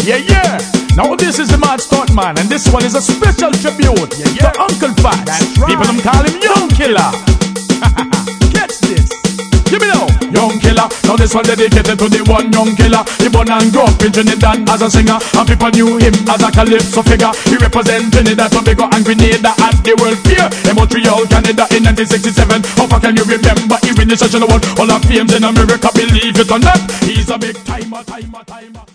Yeah. Now this is the Mad Stunt Man, and this one is a special tribute to Uncle Fat. That's right. People them call him Young Killer. Catch this. Give me now, Young Killer. Now this one dedicated to the one Young Killer. He born and grew up in Trinidad as a singer, and people knew him as a calypso figure. He represent Trinidad, Tobago and Grenada at the World Fair in Montreal, Canada in 1967. How far can you remember? He win the Session Award, all of fames in America. Believe it or not, he's a big timer.